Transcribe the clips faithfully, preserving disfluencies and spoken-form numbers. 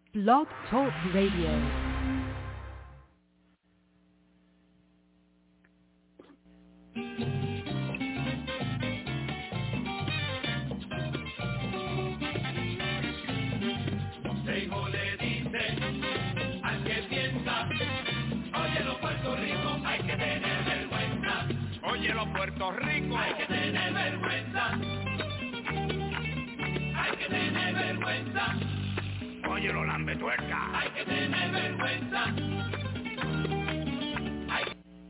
Blog Talk Radio. Oye, los Puerto Rico, hay que tener vergüenza, hay que tener vergüenza. Oye, los lambetuercas, hay que tener vergüenza. Hay...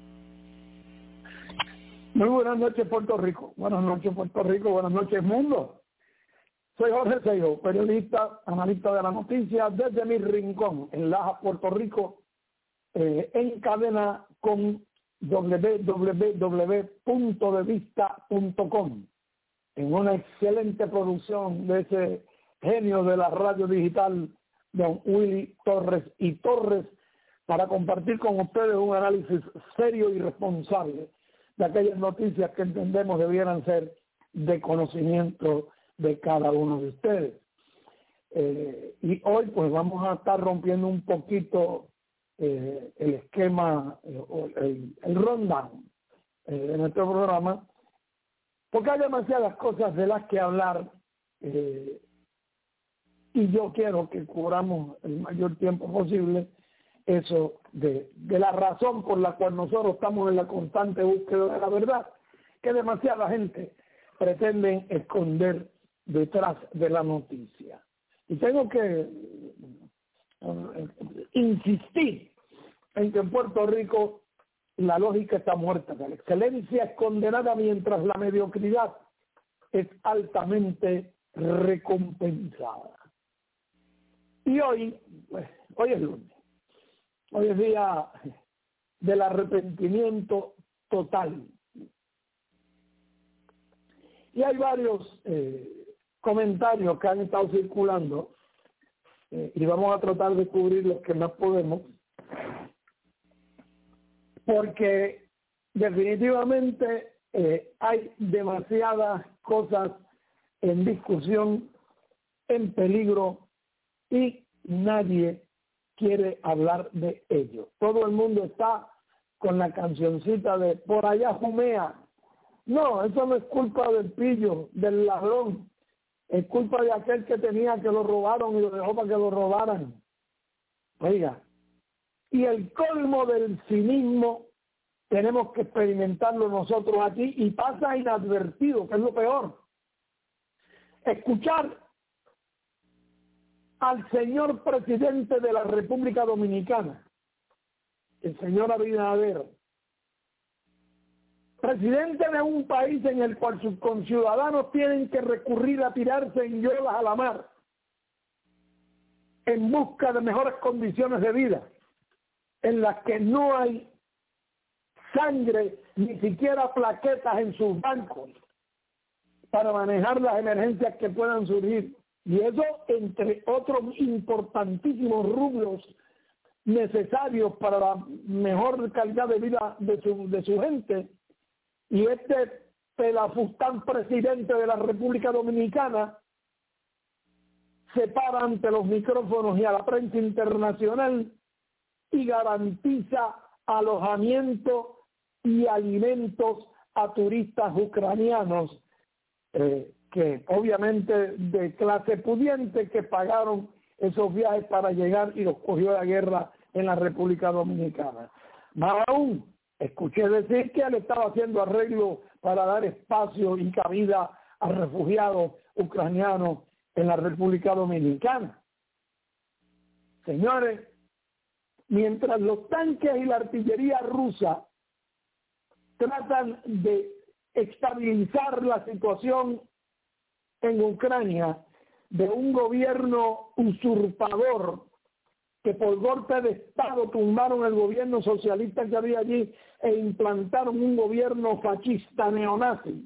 Muy buenas noches, Puerto Rico. Buenas noches, Puerto Rico. Buenas noches, mundo. Soy Jorge Seijo, periodista, analista de la noticia, desde mi rincón, en Laja, Puerto Rico, eh, en cadena con doble u doble u doble u punto de vista punto com, en una excelente producción de ese genio de la radio digital, don Willy Torres y Torres, para compartir con ustedes un análisis serio y responsable de aquellas noticias que entendemos debieran ser de conocimiento de cada uno de ustedes. Eh, y hoy pues vamos a estar rompiendo un poquito Eh, el esquema, eh, el, el rundown eh, de nuestro programa, porque hay demasiadas cosas de las que hablar eh, y yo quiero que cubramos el mayor tiempo posible eso de, de la razón por la cual nosotros estamos en la constante búsqueda de la verdad, que demasiada gente pretende esconder detrás de la noticia. Y tengo que insistir en que en Puerto Rico la lógica está muerta, que la excelencia es condenada mientras la mediocridad es altamente recompensada. Y hoy, pues, hoy es lunes, hoy es día del arrepentimiento total. Y hay varios eh, comentarios que han estado circulando Eh, y vamos a tratar de cubrir los que más podemos, porque definitivamente eh, hay demasiadas cosas en discusión, en peligro, y nadie quiere hablar de ello. Todo el mundo está con la cancioncita de por allá jumea. No, eso no es culpa del pillo, del ladrón. Es culpa de aquel que tenía que lo robaron y lo dejó para que lo robaran. Oiga, y el colmo del cinismo tenemos que experimentarlo nosotros aquí y pasa inadvertido, que es lo peor. Escuchar al señor presidente de la República Dominicana, el señor Abinader, presidente de un país en el cual sus conciudadanos tienen que recurrir a tirarse en yolas a la mar en busca de mejores condiciones de vida, en las que no hay sangre, ni siquiera plaquetas en sus bancos para manejar las emergencias que puedan surgir. Y eso entre otros importantísimos rubros necesarios para la mejor calidad de vida de su, de su gente. Y este pelafustán presidente de la República Dominicana se para ante los micrófonos y a la prensa internacional y garantiza alojamiento y alimentos a turistas ucranianos, eh, que obviamente de clase pudiente, que pagaron esos viajes para llegar y los cogió la guerra en la República Dominicana. Más aún, escuché decir que él estaba haciendo arreglos para dar espacio y cabida a refugiados ucranianos en la República Dominicana. Señores, mientras los tanques y la artillería rusa tratan de estabilizar la situación en Ucrania de un gobierno usurpador que por golpe de Estado tumbaron el gobierno socialista que había allí e implantaron un gobierno fascista neonazi,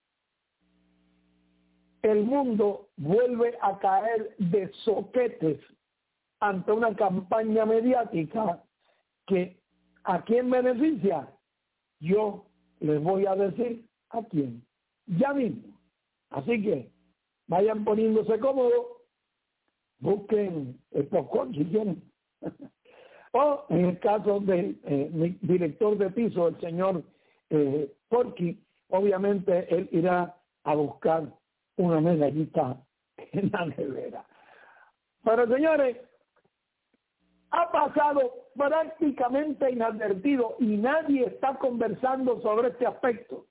el mundo vuelve a caer de soquetes ante una campaña mediática que ¿a quién beneficia? Yo les voy a decir a quién, ya mismo. Así que vayan poniéndose cómodos, busquen el popcorn si quieren. O en el caso del eh, mi director de piso, el señor eh, Porky, obviamente él irá a buscar una medallita en la nevera. Pero señores, ha pasado prácticamente inadvertido y nadie está conversando sobre este aspecto,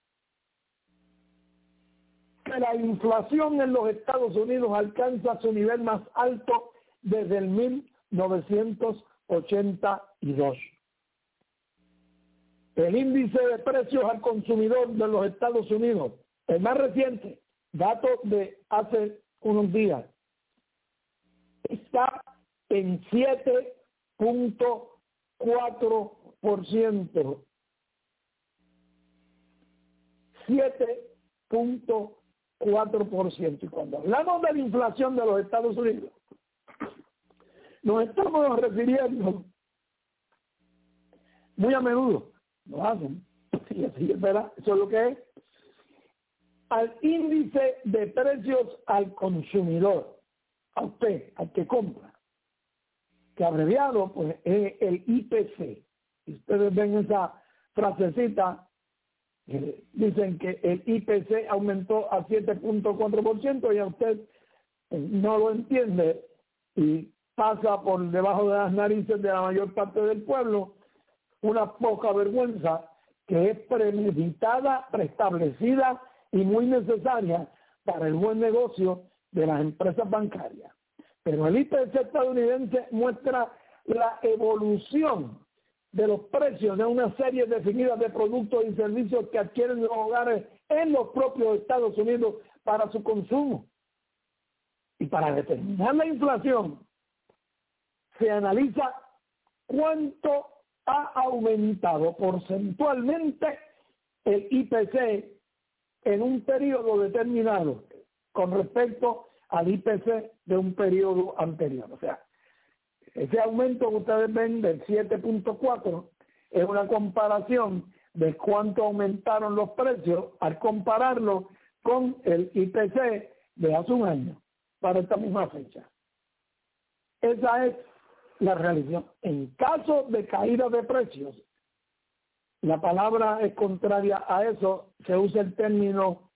que la inflación en los Estados Unidos alcanza su nivel más alto desde el mil novecientos ochenta y dos. El índice de precios al consumidor de los Estados Unidos, el más reciente, dato de hace unos días, está en siete punto cuatro por ciento. siete punto cuatro por ciento. Y cuando hablamos de la inflación de los Estados Unidos, nos estamos refiriendo muy a menudo, lo hacen, y así es verdad, eso es lo que es, al índice de precios al consumidor, a usted, al que compra, que abreviado pues es el I P C. Y ustedes ven esa frasecita, eh, dicen que el I P C aumentó a siete punto cuatro por ciento y a usted eh, no lo entiende y pasa por debajo de las narices de la mayor parte del pueblo una poca vergüenza que es premeditada, preestablecida y muy necesaria para el buen negocio de las empresas bancarias. Pero el I P C estadounidense muestra la evolución de los precios de una serie definida de productos y servicios que adquieren los hogares en los propios Estados Unidos para su consumo. Y para determinar la inflación, se analiza cuánto ha aumentado porcentualmente el I P C en un periodo determinado con respecto al I P C de un periodo anterior. O sea, ese aumento que ustedes ven del siete punto cuatro es una comparación de cuánto aumentaron los precios al compararlo con el I P C de hace un año para esta misma fecha. Esa es la realidad. En caso de caída de precios, la palabra es contraria a eso, se usa el término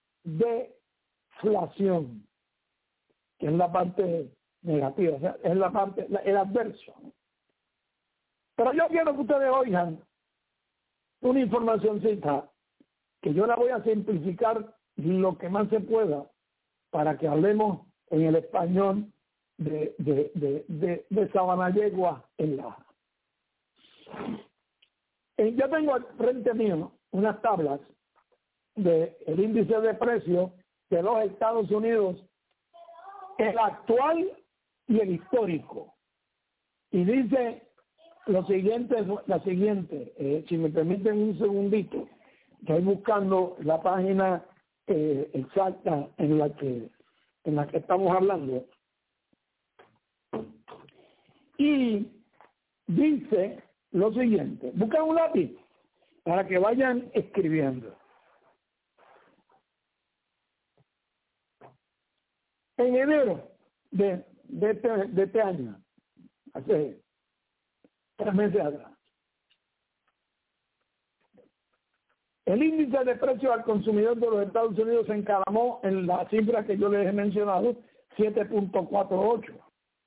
deflación, que es la parte negativa, o sea, es la parte, el adverso. Pero yo quiero que ustedes oigan una informacióncita que yo la voy a simplificar lo que más se pueda para que hablemos en el español de, de, de, de, de Sabanayegua en Laja. Eh, yo tengo al frente mío unas tablas del índice de precios de los Estados Unidos, el actual y el histórico. Y dice lo siguiente, la siguiente, eh, si me permiten un segundito, estoy buscando la página eh, exacta en la que en la que estamos hablando. Y dice lo siguiente, busca un lápiz para que vayan escribiendo. En enero de, de, este, de este año, hace tres meses atrás, el índice de precios al consumidor de los Estados Unidos se encaramó en la cifra que yo les he mencionado, siete punto cuarenta y ocho.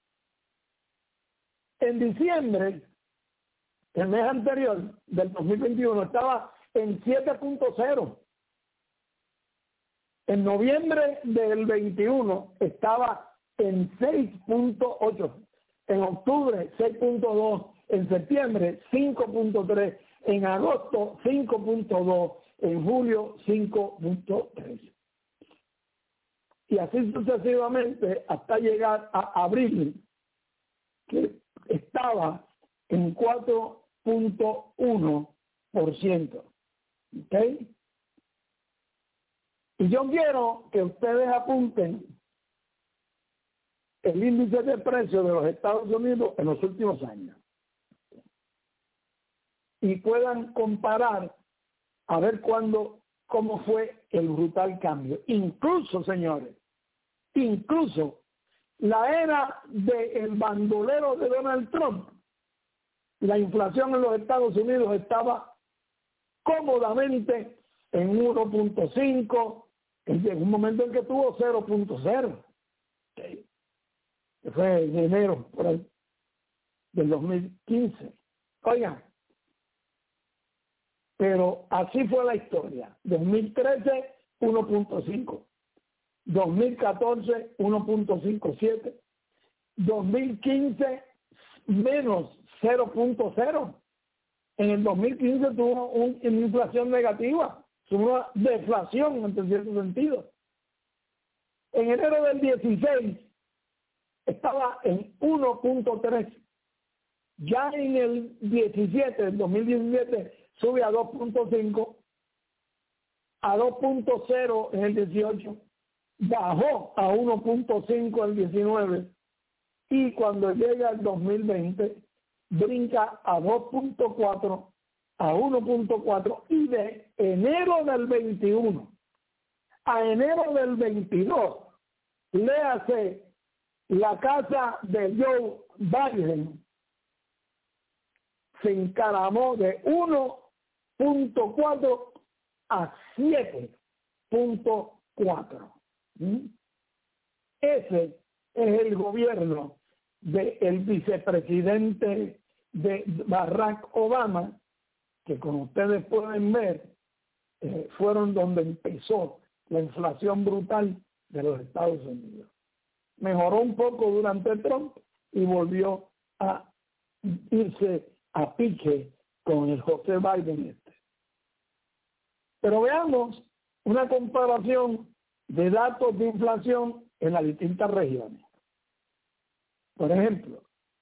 En diciembre, el mes anterior del dos mil veintiuno, estaba en siete punto cero. En noviembre del veintiuno estaba en seis punto ocho. En octubre, seis punto dos. En septiembre, cinco punto tres. En agosto, cinco punto dos. En julio, cinco punto tres. Y así sucesivamente hasta llegar a abril, que estaba en cuatro punto uno por ciento. ¿Ok? Y yo quiero que ustedes apunten el índice de precios de los Estados Unidos en los últimos años y puedan comparar a ver cuándo, cómo fue el brutal cambio. Incluso, señores, incluso la era del bandolero de Donald Trump, la inflación en los Estados Unidos estaba cómodamente en uno punto cinco, en un momento en que tuvo cero punto cero, que fue en enero por ahí, del dos mil quince. Oigan, pero así fue la historia. dos mil trece, uno punto cinco. dos mil catorce, uno punto cincuenta y siete. dos mil quince, menos cero punto cero. En el dos mil quince tuvo un, una inflación negativa, tuvo una deflación en cierto sentido. En enero del dieciséis estaba en uno punto tres. Ya en el diecisiete, el dos mil diecisiete, sube a dos punto cinco, a dos punto cero en el dieciocho, bajó a uno punto cinco en el diecinueve, y cuando llega el dos mil veinte, brinca a dos punto cuatro, a uno punto cuatro, y de enero del veintiuno a enero del veintidós, léase la casa de Joe Biden, se encaramó de uno punto cuatro a siete punto cuatro. ¿Mm? Ese es el gobierno del vicepresidente de Barack Obama, que como ustedes pueden ver, eh, fueron donde empezó la inflación brutal de los Estados Unidos. Mejoró un poco durante Trump y volvió a irse a pique con el José Biden este. Pero veamos una comparación de datos de inflación en las distintas regiones. Por ejemplo,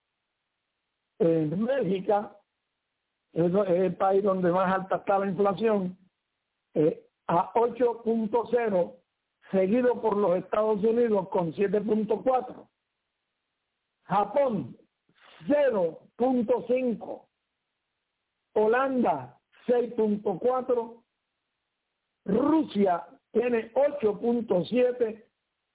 en México, eso es el país donde más alta está la inflación, eh, a ocho punto cero, seguido por los Estados Unidos con siete punto cuatro. Japón, cero punto cinco. Holanda, seis punto cuatro. Rusia tiene ocho punto siete.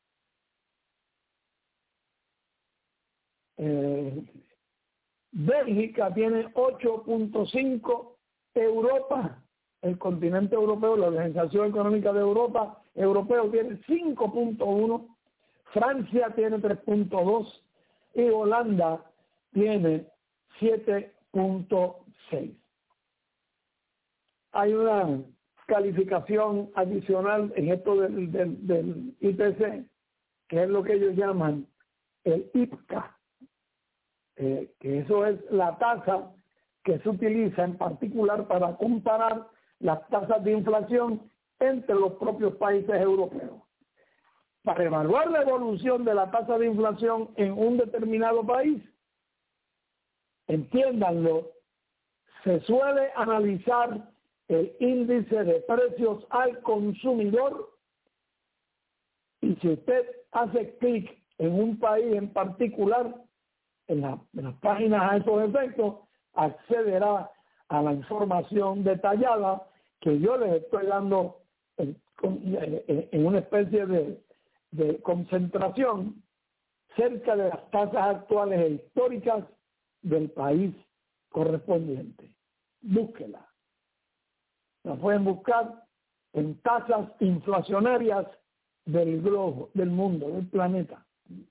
Eh, Bélgica tiene ocho punto cinco. Europa, el continente europeo, la Organización Económica de Europa, europeo tiene cinco punto uno. Francia tiene tres punto dos. Y Holanda tiene siete punto seis. Hay una calificación adicional en esto del, del, del I P C, que es lo que ellos llaman el I P C A, eh, que eso es la tasa que se utiliza en particular para comparar las tasas de inflación entre los propios países europeos. Para evaluar la evolución de la tasa de inflación en un determinado país, entiéndanlo, se suele analizar el índice de precios al consumidor, y si usted hace clic en un país en particular, en, la, en las páginas a esos efectos, accederá a la información detallada que yo les estoy dando en, en una especie de, de concentración cerca de las tasas actuales e históricas del país correspondiente. Búsquela. La pueden buscar en tasas inflacionarias del globo, del mundo, del planeta.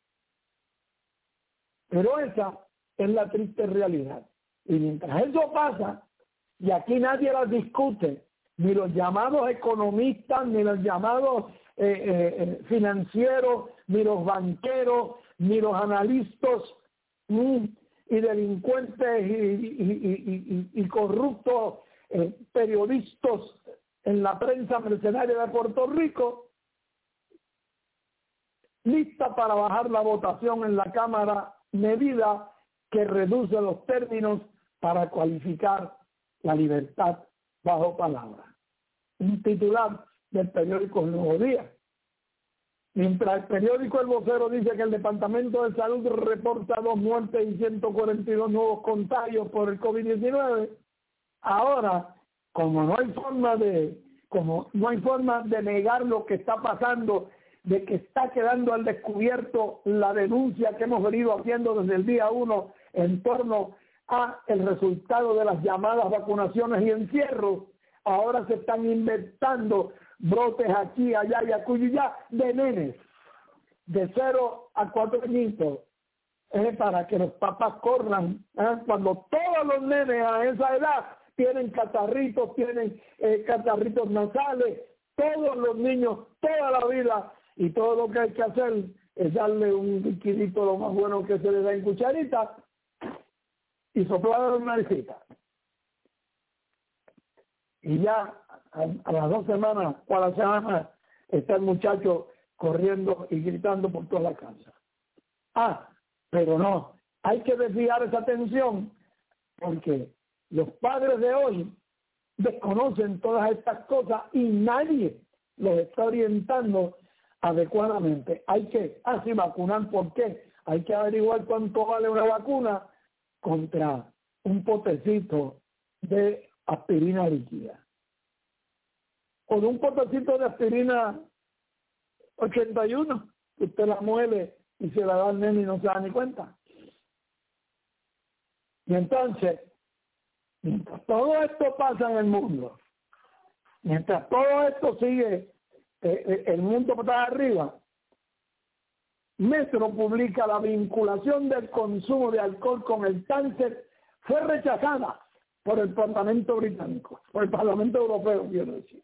Pero esa es la triste realidad. Y mientras eso pasa, y aquí nadie las discute, ni los llamados economistas, ni los llamados eh, eh, financieros, ni los banqueros, ni los analistas mm, y delincuentes y, y, y, y, y corruptos eh, periodistas en la prensa mercenaria de Puerto Rico, lista para bajar la votación en la Cámara, medida que reduce los términos para cualificar la libertad bajo palabra. Un titular del periódico El Nuevo Día. Mientras el periódico El Vocero dice que el Departamento de Salud reporta dos muertes y ciento cuarenta y dos nuevos contagios por el COVID diecinueve, ahora, como no hay forma de, como no hay forma de negar lo que está pasando de que está quedando al descubierto la denuncia que hemos venido haciendo desde el día uno en torno a el resultado de las llamadas vacunaciones y encierros. Ahora se están inventando brotes aquí, allá y acullá de nenes de cero a cuatro añitos, eh, para que los papás corran, eh, cuando todos los nenes a esa edad tienen catarritos, tienen eh, catarritos nasales, todos los niños, toda la vida, y todo lo que hay que hacer es darle un liquidito lo más bueno que se le da en cucharita y soplar una naricita. Y ya a, a las dos semanas o a la semana está el muchacho corriendo y gritando por toda la casa. Ah, pero no, hay que desviar esa atención porque los padres de hoy desconocen todas estas cosas y nadie los está orientando adecuadamente. Hay que así vacunar. ¿Por qué? Hay que averiguar cuánto vale una vacuna contra un potecito de aspirina líquida o de un potecito de aspirina ochenta y uno, que usted la muele y se la da al nene y no se da ni cuenta. Y entonces, mientras todo esto pasa en el mundo, mientras todo esto sigue eh, el mundo para arriba, Metro publica la vinculación del consumo de alcohol con el cáncer fue rechazada por el Parlamento británico, por el Parlamento Europeo, quiero decir.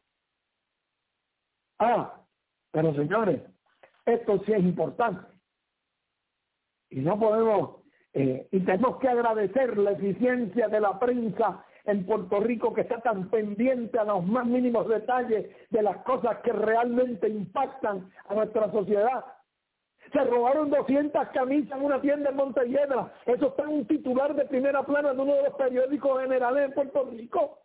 Ah, pero señores, esto sí es importante. Y no podemos, eh, y tenemos que agradecer la eficiencia de la prensa en Puerto Rico, que está tan pendiente a los más mínimos detalles de las cosas que realmente impactan a nuestra sociedad. Se robaron doscientas camisas en una tienda en Montelledra. Eso está en un titular de primera plana de uno de los periódicos generales en Puerto Rico.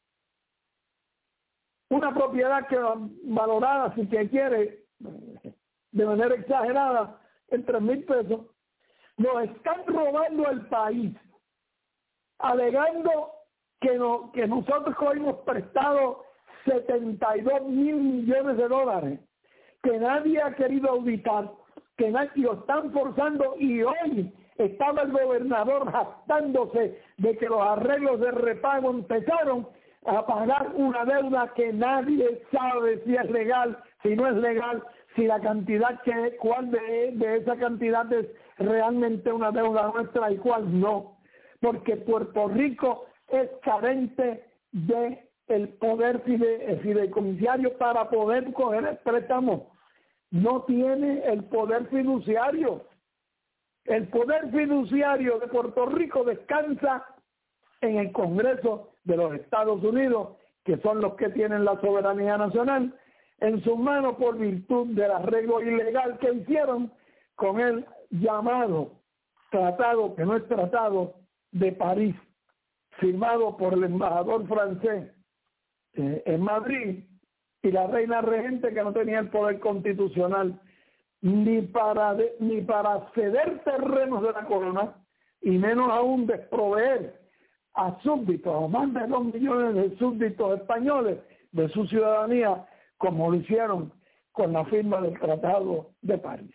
Una propiedad que valorada, si que quiere, de manera exagerada, en tres mil pesos. Nos están robando el país, alegando que, no, que nosotros hemos prestado setenta y dos mil millones de dólares, que nadie ha querido auditar, que nadie lo están forzando, y hoy estaba el gobernador jactándose de que los arreglos de repago empezaron a pagar una deuda que nadie sabe si es legal, si no es legal, si la cantidad que, cuál de, de esa cantidad es realmente una deuda nuestra y cuál no, porque Puerto Rico es carente de el poder fide, fideicomisario para poder coger el préstamo. No tiene el poder fiduciario. El poder fiduciario de Puerto Rico descansa en el Congreso de los Estados Unidos, que son los que tienen la soberanía nacional en sus manos por virtud del arreglo ilegal que hicieron con el llamado tratado, que no es tratado, de París, firmado por el embajador francés eh, en Madrid, y la reina regente, que no tenía el poder constitucional ni para de, ni para ceder terrenos de la corona, y menos aún desproveer a súbditos, o más de dos millones de súbditos españoles de su ciudadanía, como lo hicieron con la firma del Tratado de París.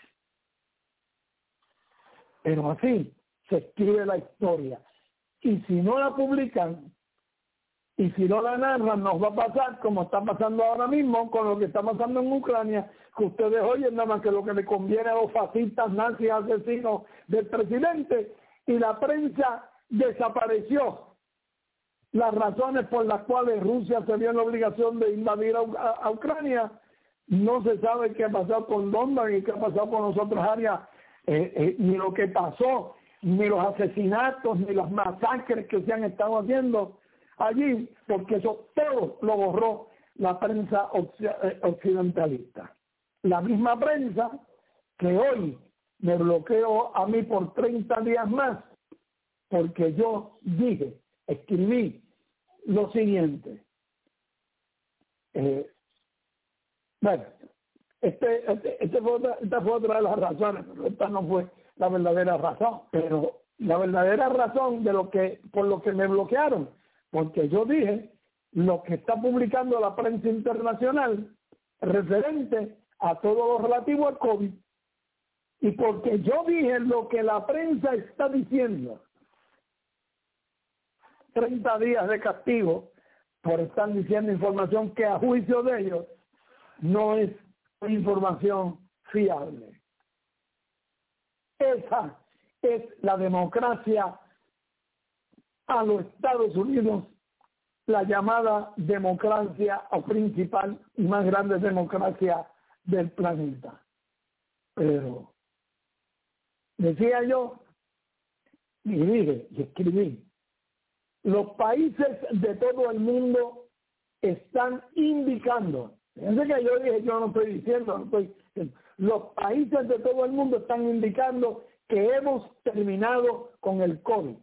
Pero así se escribe la historia. Y si no la publican, y si no la narran, nos va a pasar como está pasando ahora mismo con lo que está pasando en Ucrania, que ustedes oyen nada más que lo que le conviene a los fascistas, nazis, asesinos del presidente, y la prensa desapareció las razones por las cuales Rusia se vio en la obligación de invadir a, a, a Ucrania. No se sabe qué ha pasado con Donbass y qué ha pasado con las otras áreas, eh, eh, ni lo que pasó, ni los asesinatos, ni las masacres que se han estado haciendo allí, porque eso todo lo borró la prensa occidentalista. La misma prensa que hoy me bloqueó a mí por treinta días más, porque yo dije, escribí lo siguiente. Eh, bueno, este, este, este fue otra, esta fue otra de las razones, pero esta no fue la verdadera razón, pero la verdadera razón de lo que, por lo que me bloquearon, porque yo dije lo que está publicando la prensa internacional referente a todo lo relativo al COVID, y porque yo dije lo que la prensa está diciendo, treinta días de castigo por estar diciendo información que a juicio de ellos no es información fiable. Esa es la democracia a los Estados Unidos, la llamada democracia o principal y más grande democracia del planeta. Pero decía yo, y dije y escribí, los países de todo el mundo están indicando, fíjense que yo dije, yo no estoy diciendo, no estoy, los países de todo el mundo están indicando que hemos terminado con el COVID.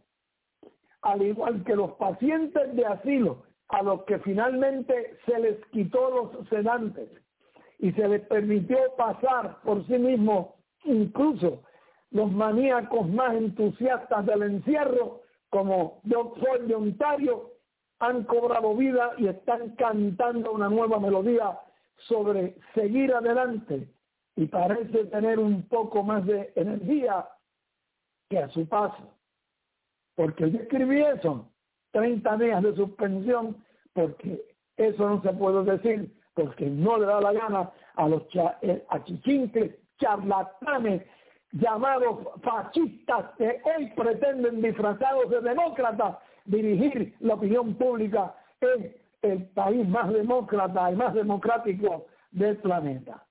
Al igual que los pacientes de asilo, a los que finalmente se les quitó los sedantes y se les permitió pasar por sí mismos, incluso los maníacos más entusiastas del encierro, como de Oxford de Ontario, han cobrado vida y están cantando una nueva melodía sobre seguir adelante, y parece tener un poco más de energía que a su paso. Porque yo escribí eso, treinta días de suspensión, porque eso no se puede decir, porque no le da la gana a los cha, eh, achichincles, charlatanes, llamados fascistas, que hoy pretenden, disfrazados de demócratas, dirigir la opinión pública en el país más demócrata y más democrático del planeta.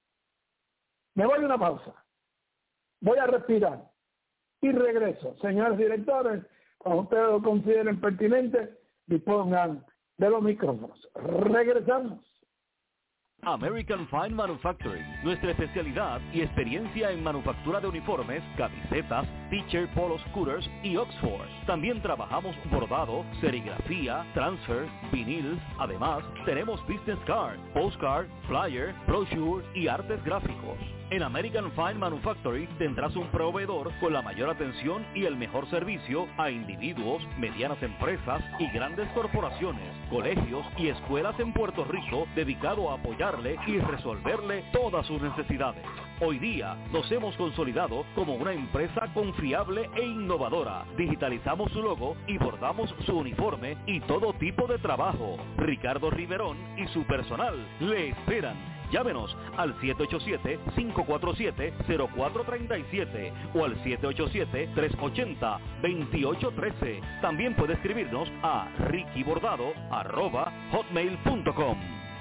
Me voy a una pausa, voy a respirar y regreso. Señores directores, cuando ustedes lo consideren pertinente, dispongan de los micrófonos. Regresamos. American Fine Manufacturing, nuestra especialidad y experiencia en manufactura de uniformes, camisetas, t-shirt, polos, scooters y Oxford. También trabajamos bordado, serigrafía, transfer, vinil. Además, tenemos business card, postcard, flyer, brochure y artes gráficos. En American Fine Manufacturing tendrás un proveedor con la mayor atención y el mejor servicio a individuos, medianas empresas y grandes corporaciones, colegios y escuelas en Puerto Rico, dedicado a apoyarle y resolverle todas sus necesidades. Hoy día nos hemos consolidado como una empresa confiable e innovadora. Digitalizamos su logo y bordamos su uniforme y todo tipo de trabajo. Ricardo Riverón y su personal le esperan. Llámenos al siete ocho siete, cinco cuatro siete, cero cuatro tres siete o al siete ocho siete, tres ocho cero, dos ocho uno tres. También puede escribirnos a rickybordado arroba hotmail punto com.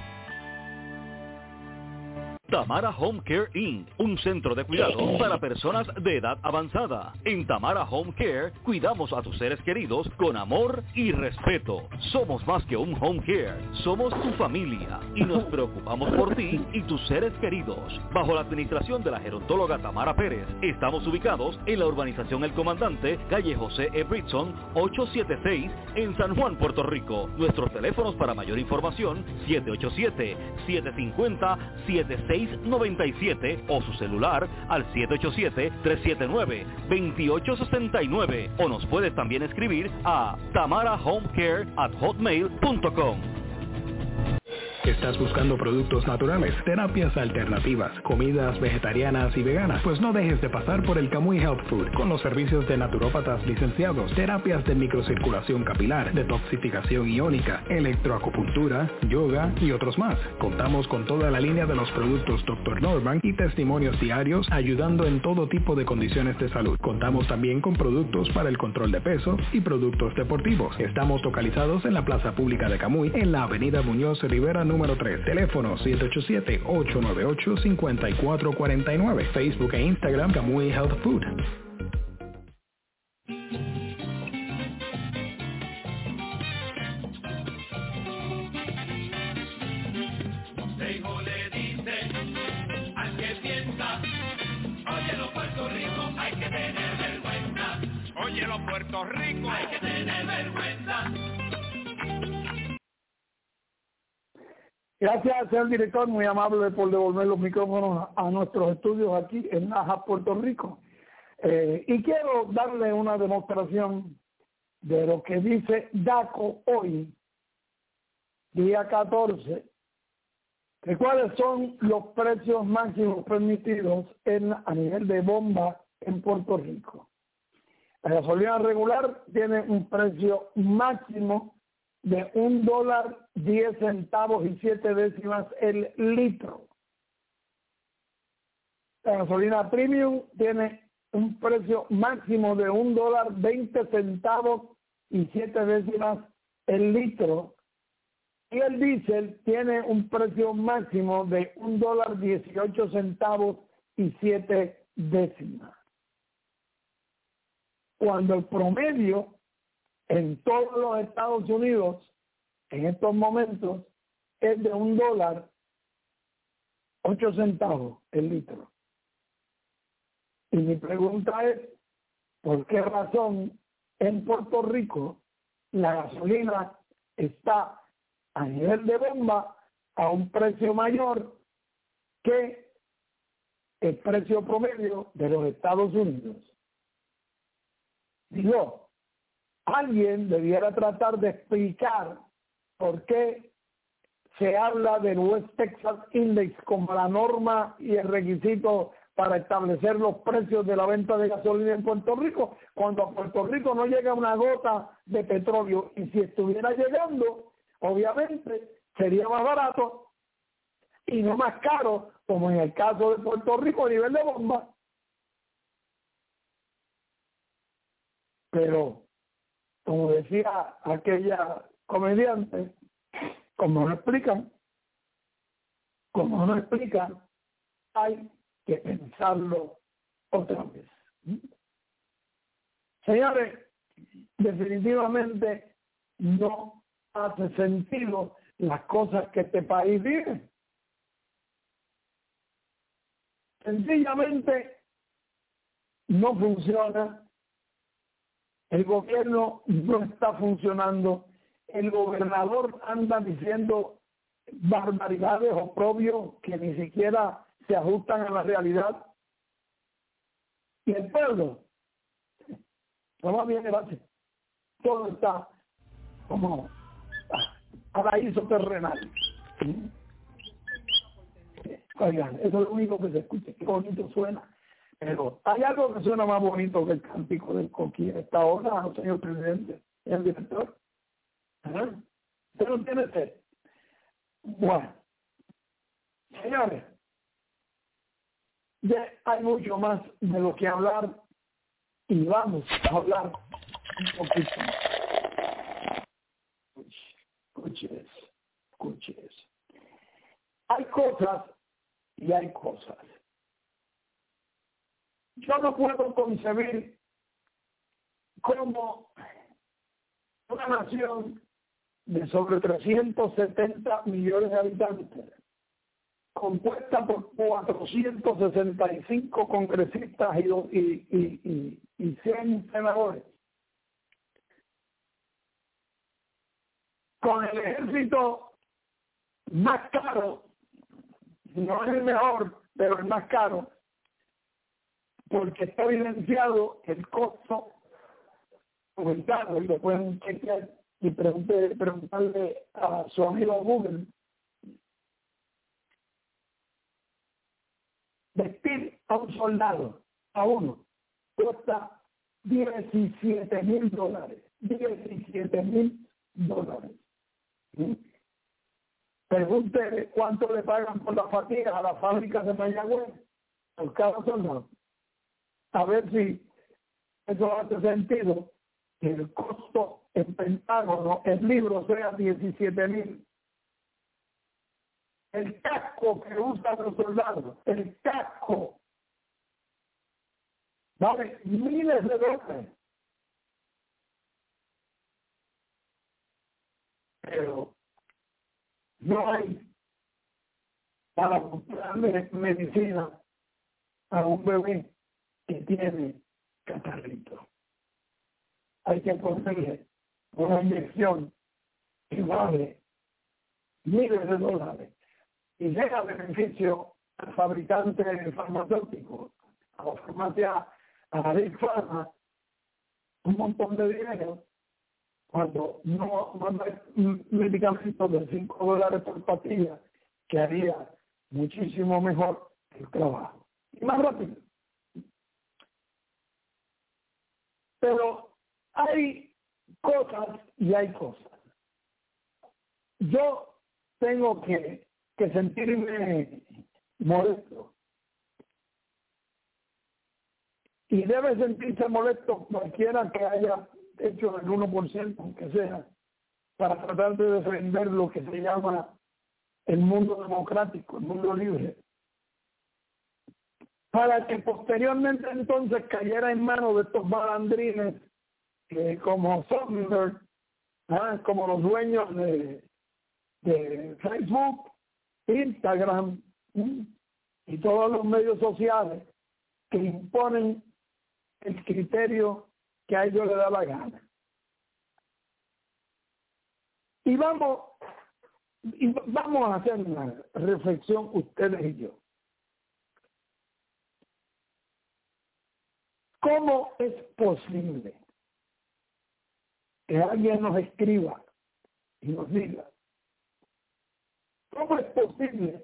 Tamara Home Care Incorporated, un centro de cuidado para personas de edad avanzada. En Tamara Home Care cuidamos a tus seres queridos con amor y respeto. Somos más que un home care, somos tu familia y nos preocupamos por ti y tus seres queridos. Bajo la administración de la gerontóloga Tamara Pérez, estamos ubicados en la urbanización El Comandante, calle José E. Britson, ochocientos setenta y seis, en San Juan, Puerto Rico. Nuestros teléfonos para mayor información, siete ocho siete, siete cinco cero, siete seis nueve siete o su celular al siete ocho siete, tres siete nueve, dos ocho seis nueve o nos puedes también escribir a tamarahomecare at hotmail punto com. ¿Estás buscando productos naturales, terapias alternativas, comidas vegetarianas y veganas? Pues no dejes de pasar por el Camuy Health Food con los servicios de naturópatas licenciados, terapias de microcirculación capilar, detoxificación iónica, electroacupuntura, yoga y otros más. Contamos con toda la línea de los productos doctor Norman y testimonios diarios ayudando en todo tipo de condiciones de salud. Contamos también con productos para el control de peso y productos deportivos. Estamos localizados en la Plaza Pública de Camuy, en la Avenida Muñoz Rivera número tres, teléfono siete ocho siete, ocho nueve ocho, cinco cuatro cuatro nueve, Facebook e Instagram Camuy Health Food. Consejo le dice al que piensa, óyelo Puerto Rico, hay que tener vergüenza. Óyelo Puerto Rico, hay que tener vergüenza. Gracias, señor director, muy amable por devolver los micrófonos a nuestros estudios aquí en Lajas, Puerto Rico. Eh, y quiero darle una demostración de lo que dice DACO hoy, día catorce, ¿Cuáles son los precios máximos permitidos en, a nivel de bomba en Puerto Rico? La gasolina regular tiene un precio máximo de un dólar diez centavos y siete décimas el litro. La gasolina premium tiene un precio máximo de un dólar veinte centavos y siete décimas el litro. Y el diésel tiene un precio máximo de un dólar dieciocho centavos y siete décimas. Cuando el promedio en todos los Estados Unidos en estos momentos es de un dólar ocho centavos el litro. Y mi pregunta es, ¿por qué razón en Puerto Rico la gasolina está a nivel de bomba a un precio mayor que el precio promedio de los Estados Unidos? Digo, alguien debiera tratar de explicar por qué se habla del West Texas Index como la norma y el requisito para establecer los precios de la venta de gasolina en Puerto Rico, cuando a Puerto Rico no llega una gota de petróleo, y si estuviera llegando, obviamente sería más barato y no más caro, como en el caso de Puerto Rico a nivel de bomba. Pero, como decía aquella comediante, como no explican, como no explican, hay que pensarlo otra vez. Señores, definitivamente no hace sentido las cosas que este país vive. Sencillamente no funciona. El gobierno no está funcionando. El gobernador anda diciendo barbaridades oprobios que ni siquiera se ajustan a la realidad. Y el pueblo, no va bien, gracias. Todo está como paraíso terrenal. Oigan, eso es lo único que se escucha, qué bonito suena. Pero hay algo que suena más bonito que el cántico del coquí a esta hora, señor presidente, el director. ¿Ah? ¿Usted no tiene sed? Bueno, señores, ya hay mucho más de lo que hablar y vamos a hablar un poquito más. Escuche eso, escuche eso. Hay cosas y hay cosas. Yo no puedo concebir cómo una nación de sobre trescientos setenta millones de habitantes, compuesta por cuatrocientos sesenta y cinco congresistas y, y, y, y, y cien senadores, con el ejército más caro, no es el mejor, pero el más caro, porque está evidenciado el costo aumentado, y lo pueden chequear y pregunte, preguntarle a su amigo Google. Vestir a un soldado, a uno, cuesta diecisiete mil dólares. diecisiete mil dólares. ¿Sí? Pregúntele cuánto le pagan por la fatiga a las fábricas de Mayagüez por cada soldado. A ver si eso hace sentido, que el costo en Pentágono, el libro, sea diecisiete mil. El casco que usan los soldados, el casco, vale miles de dólares. Pero no hay para comprarle medicina a un bebé que tiene catarrito. Hay que ponerle una inyección que vale miles de dólares y llega beneficio al fabricante farmacéutico, a la farmacia, a la Big Pharma, un montón de dinero, cuando no, no hay medicamentos de cinco dólares por pastilla que haría muchísimo mejor el trabajo y más rápido. Pero hay cosas y hay cosas. Yo tengo que, que sentirme molesto. Y debe sentirse molesto cualquiera que haya hecho el uno por ciento, aunque sea, para tratar de defender lo que se llama el mundo democrático, el mundo libre. Para que posteriormente entonces cayera en manos de estos malandrines eh, como Zuckerberg, ¿ah? como los dueños de, de Facebook, Instagram ¿sí? y todos los medios sociales que imponen el criterio que a ellos les da la gana. Y vamos, y vamos a hacer una reflexión ustedes y yo. ¿Cómo es posible que alguien nos escriba y nos diga, cómo es posible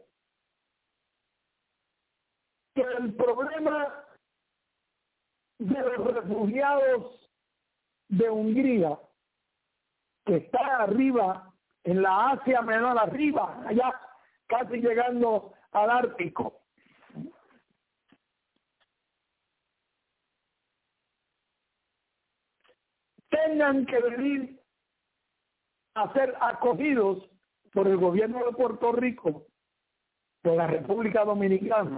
que el problema de los refugiados de Hungría, que está arriba, en la Asia Menor, arriba, allá casi llegando al Ártico, tengan que venir a ser acogidos por el gobierno de Puerto Rico, por la República Dominicana,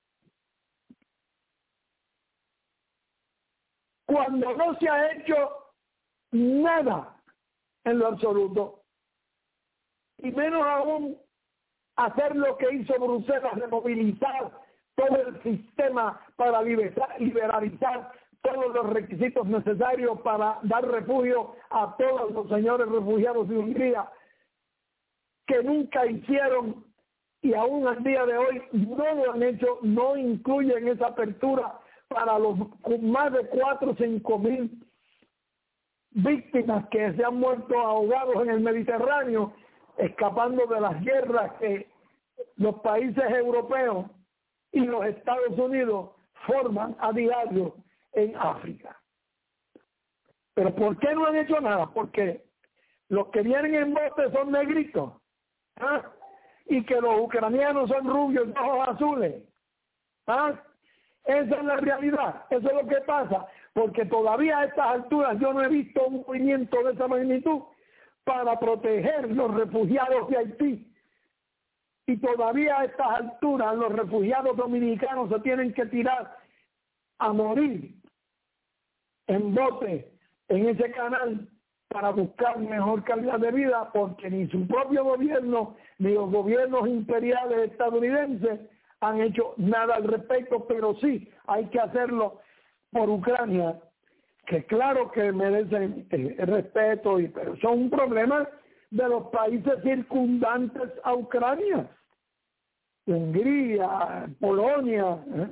cuando no se ha hecho nada en lo absoluto, y menos aún hacer lo que hizo Bruselas, de movilizar todo el sistema para liberalizar todos los requisitos necesarios para dar refugio a todos los señores refugiados de Hungría, que nunca hicieron y aún al día de hoy no lo han hecho, no incluyen esa apertura para los más de cuatro o cinco mil víctimas que se han muerto ahogados en el Mediterráneo, escapando de las guerras que los países europeos y los Estados Unidos forman a diario en África. Pero ¿por qué no han hecho nada? Porque los que vienen en bote son negritos, ¿ah? y que los ucranianos son rubios y ojos azules. ¿Ah? Esa es la realidad, eso es lo que pasa, porque todavía a estas alturas yo no he visto un movimiento de esa magnitud para proteger los refugiados de Haití. Y todavía a estas alturas los refugiados dominicanos se tienen que tirar a morir en bote en ese canal para buscar mejor calidad de vida, porque ni su propio gobierno ni los gobiernos imperiales estadounidenses han hecho nada al respecto, pero sí hay que hacerlo por Ucrania, que claro que merecen eh, respeto, y, pero son un problema de los países circundantes a Ucrania, Hungría, Polonia. ¿eh?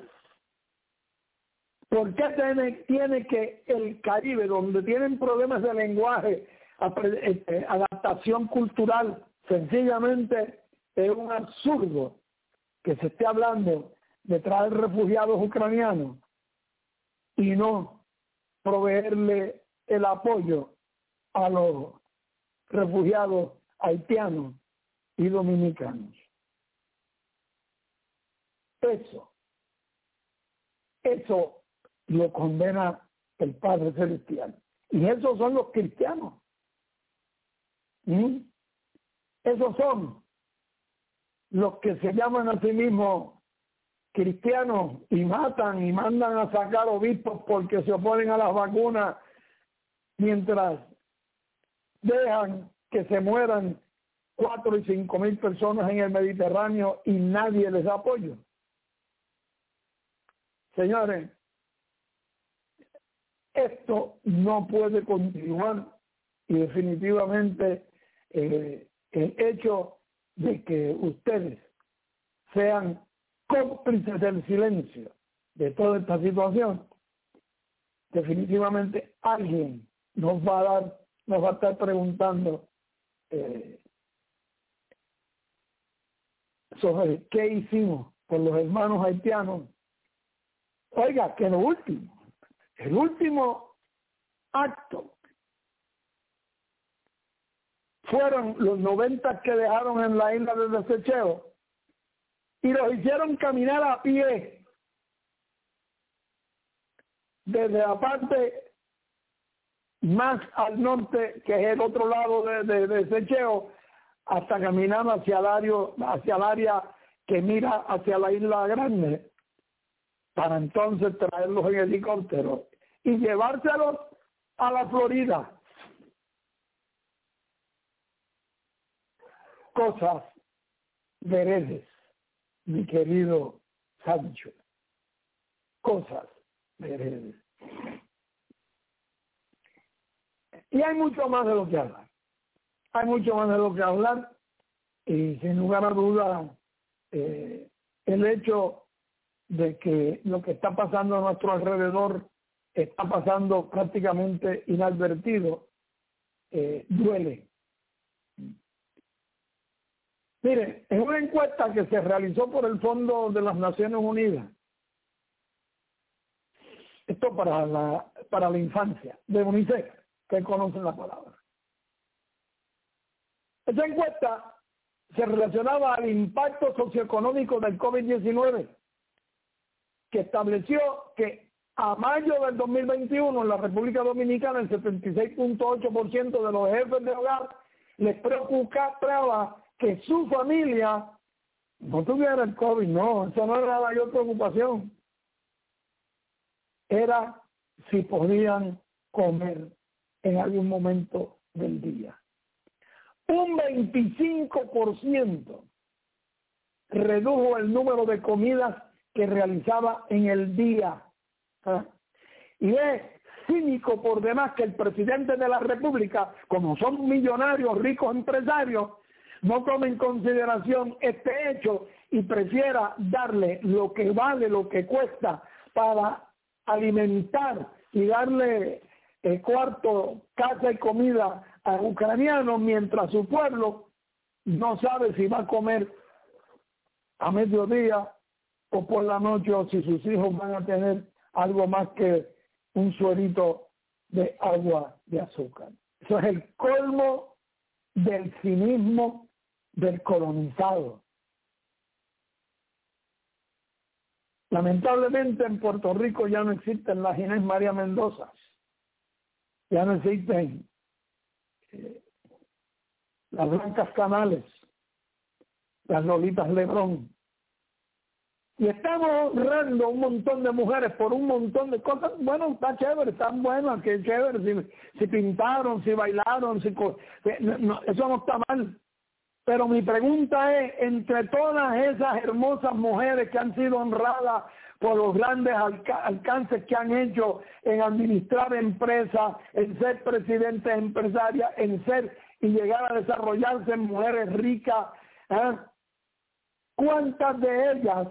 ¿Por qué tiene, tiene que el Caribe, donde tienen problemas de lenguaje, adaptación cultural, sencillamente es un absurdo que se esté hablando de traer refugiados ucranianos y no proveerle el apoyo a los refugiados haitianos y dominicanos? Eso, eso lo condena el Padre Celestial. Y esos son los cristianos. ¿Mm? Esos son los que se llaman a sí mismos cristianos y matan y mandan a sacar obispos porque se oponen a las vacunas, mientras dejan que se mueran cuatro y cinco mil personas en el Mediterráneo y nadie les da apoyo. Señores, esto no puede continuar, y definitivamente eh, el hecho de que ustedes sean cómplices del silencio de toda esta situación, definitivamente alguien nos va a dar, nos va a estar preguntando eh, sobre qué hicimos por los hermanos haitianos. Oiga, que lo último, el último acto fueron los noventa que dejaron en la isla de desecheo y los hicieron caminar a pie desde la parte más al norte, que es el otro lado de, de, de desecheo, hasta caminar hacia el área, hacia el área que mira hacia la isla grande, para entonces traerlos en helicóptero y llevárselos a la Florida. Cosas veredes, mi querido Sancho. Cosas veredes. Y hay mucho más de lo que hablar. Hay mucho más de lo que hablar. Y sin lugar a dudas, eh, el hecho de que lo que está pasando a nuestro alrededor está pasando prácticamente inadvertido, eh, duele. Mire, en una encuesta que se realizó por el Fondo de las Naciones Unidas, esto para la, para la infancia, de UNICEF, que conocen la palabra. Esa encuesta se relacionaba al impacto socioeconómico del COVID diecinueve, que estableció que a mayo del dos mil veintiuno en la República Dominicana el setenta y seis punto ocho por ciento de los jefes de hogar les preocupaba que su familia no tuviera el COVID. No, eso no era la mayor preocupación. Era si podían comer en algún momento del día. Un veinticinco por ciento redujo el número de comidas que realizaba en el día. ¿Ah? Y es cínico por demás que el presidente de la República, como son millonarios, ricos empresarios, no tome en consideración este hecho y prefiera darle lo que vale, lo que cuesta para alimentar y darle el cuarto, casa y comida a ucranianos, mientras su pueblo no sabe si va a comer a mediodía o por la noche, o si sus hijos van a tener algo más que un suerito de agua de azúcar. Eso es el colmo del cinismo del colonizado. Lamentablemente en Puerto Rico ya no existen las Inés María Mendoza, ya no existen eh, las Blancas Canales, las Lolitas Lebrón. Y estamos honrando un montón de mujeres por un montón de cosas. Bueno, está chévere, están buenas, que chévere, si, si pintaron, si bailaron, si, no, no, eso no está mal. Pero mi pregunta es, entre todas esas hermosas mujeres que han sido honradas por los grandes alca- alcances que han hecho en administrar empresas, en ser presidentes empresarias, en ser y llegar a desarrollarse en mujeres ricas, ¿eh? ¿Cuántas de ellas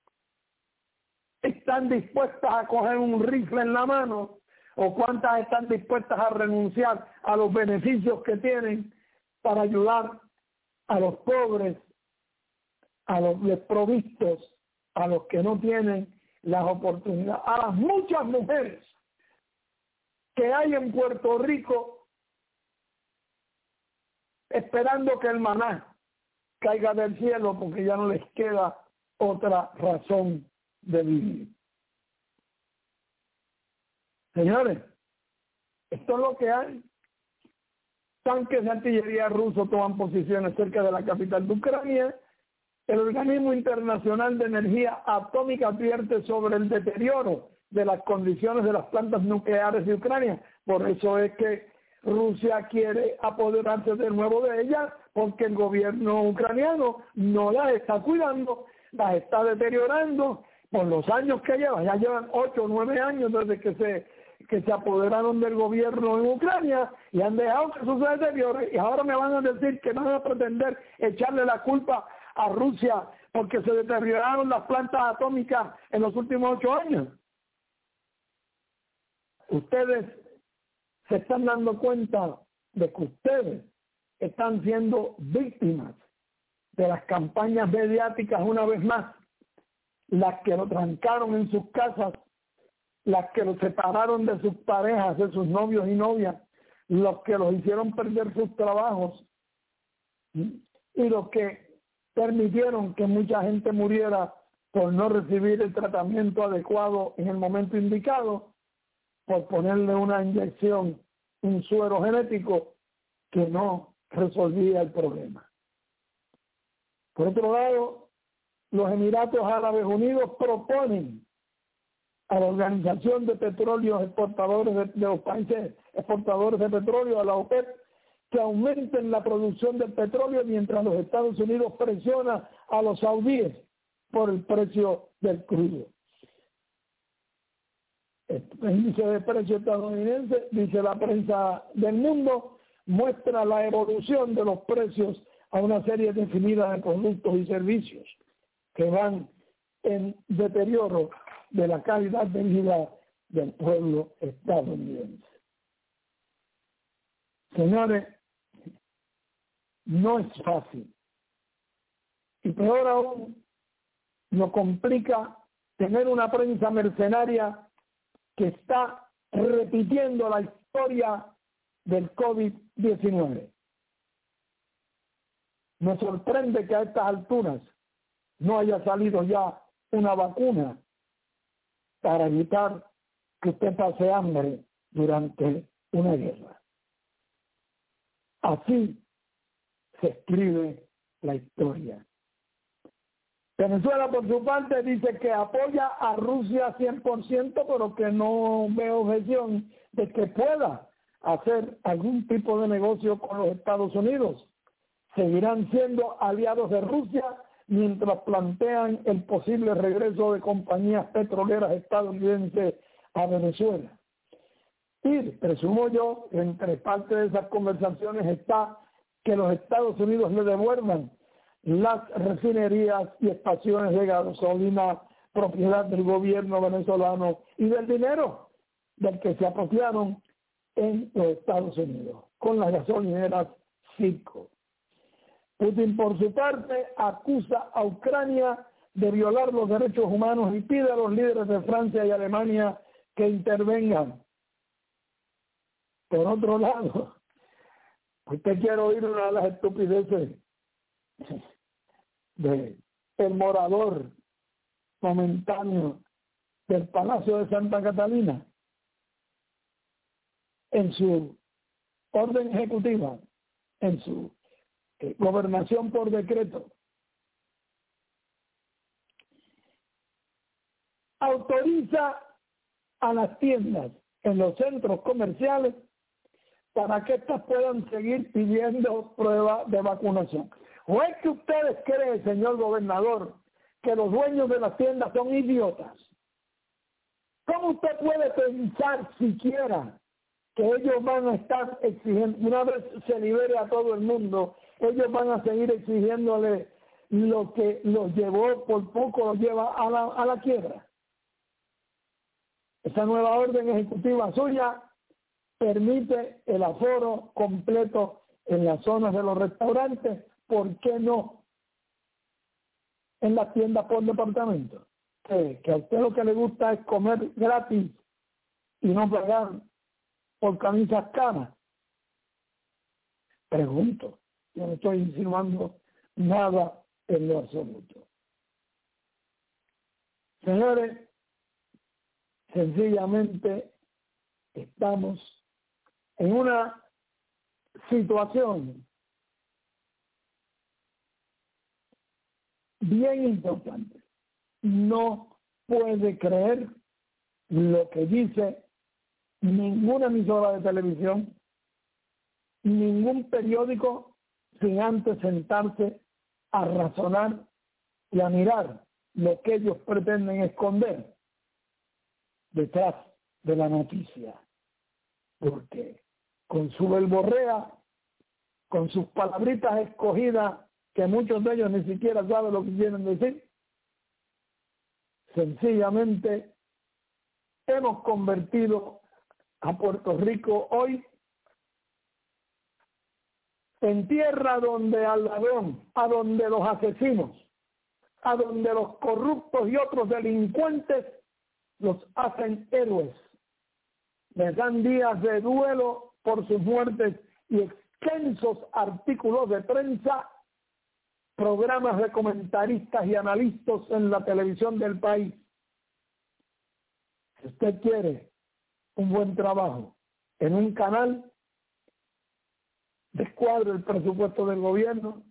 están dispuestas a coger un rifle en la mano, o cuántas están dispuestas a renunciar a los beneficios que tienen para ayudar a los pobres, a los desprovistos, a los que no tienen las oportunidades, a las muchas mujeres que hay en Puerto Rico esperando que el maná caiga del cielo porque ya no les queda otra razón de vivir? Señores, esto es lo que hay. Tanques de artillería rusos toman posiciones cerca de la capital de Ucrania. El Organismo Internacional de Energía Atómica advierte sobre el deterioro de las condiciones de las plantas nucleares de Ucrania. Por eso es que Rusia quiere apoderarse de nuevo de ellas, porque el gobierno ucraniano no las está cuidando, las está deteriorando por los años que llevan. Ya llevan ocho o nueve años desde que se que se apoderaron del gobierno en Ucrania y han dejado que eso se deteriore, y ahora me van a decir que van a pretender echarle la culpa a Rusia porque se deterioraron las plantas atómicas en los últimos ocho años. Ustedes se están dando cuenta de que ustedes están siendo víctimas de las campañas mediáticas una vez más, las que lo trancaron en sus casas, las que lo separaron de sus parejas, de sus novios y novias, los que los hicieron perder sus trabajos y los que permitieron que mucha gente muriera por no recibir el tratamiento adecuado en el momento indicado, por ponerle una inyección, un suero genético que no resolvía el problema. Por otro lado, los Emiratos Árabes Unidos proponen a la Organización de Petróleos Exportadores de, de los países exportadores de petróleo, a la OPEP, que aumenten la producción del petróleo mientras los Estados Unidos presiona a los saudíes por el precio del crudo. El índice de precio estadounidense, dice la prensa del mundo, muestra la evolución de los precios a una serie definida de productos y servicios que van en deterioro de la calidad de vida del pueblo estadounidense. Señores, no es fácil. Y peor aún, lo complica tener una prensa mercenaria que está repitiendo la historia del COVID diecinueve. Me sorprende que a estas alturas no haya salido ya una vacuna para evitar que usted pase hambre durante una guerra. Así se escribe la historia. Venezuela, por su parte, dice que apoya a Rusia cien por ciento, pero que no ve objeción de que pueda hacer algún tipo de negocio con los Estados Unidos. Seguirán siendo aliados de Rusia mientras plantean el posible regreso de compañías petroleras estadounidenses a Venezuela. Y presumo yo, entre parte de esas conversaciones está que los Estados Unidos le devuelvan las refinerías y estaciones de gasolina propiedad del gobierno venezolano y del dinero del que se apropiaron en los Estados Unidos, con las gasolineras Citgo. Putin, por su parte, acusa a Ucrania de violar los derechos humanos y pide a los líderes de Francia y Alemania que intervengan. Por otro lado, usted quiere oír una de las estupideces de el morador momentáneo del Palacio de Santa Catalina. En su orden ejecutiva, en su eh, gobernación por decreto, autoriza a las tiendas en los centros comerciales para que éstas puedan seguir pidiendo pruebas de vacunación. ¿O es que ustedes creen, señor gobernador, que los dueños de las tiendas son idiotas? ¿Cómo usted puede pensar siquiera que ellos van a estar exigiendo, una vez se libere a todo el mundo, ellos van a seguir exigiéndole lo que los llevó, por poco los lleva a la, a la quiebra? Esa nueva orden ejecutiva suya permite el aforo completo en las zonas de los restaurantes. ¿Por qué no en las tiendas por departamento? Que, que a usted lo que le gusta es comer gratis y no pagar por camisas caras. Pregunto, yo no estoy insinuando nada en lo absoluto. Señores, sencillamente estamos en una situación bien importante. No puede creer lo que dice ninguna emisora de televisión, ningún periódico, sin antes sentarse a razonar y a mirar lo que ellos pretenden esconder detrás de la noticia. Porque con su verborrea, con sus palabritas escogidas, que muchos de ellos ni siquiera saben lo que quieren decir, sencillamente hemos convertido a Puerto Rico hoy en tierra donde al ladrón, a donde los asesinos, a donde los corruptos y otros delincuentes los hacen héroes. Les dan días de duelo por sus muertes y extensos artículos de prensa, programas de comentaristas y analistas en la televisión del país. Si usted quiere un buen trabajo en un canal, descuadre el presupuesto del gobierno,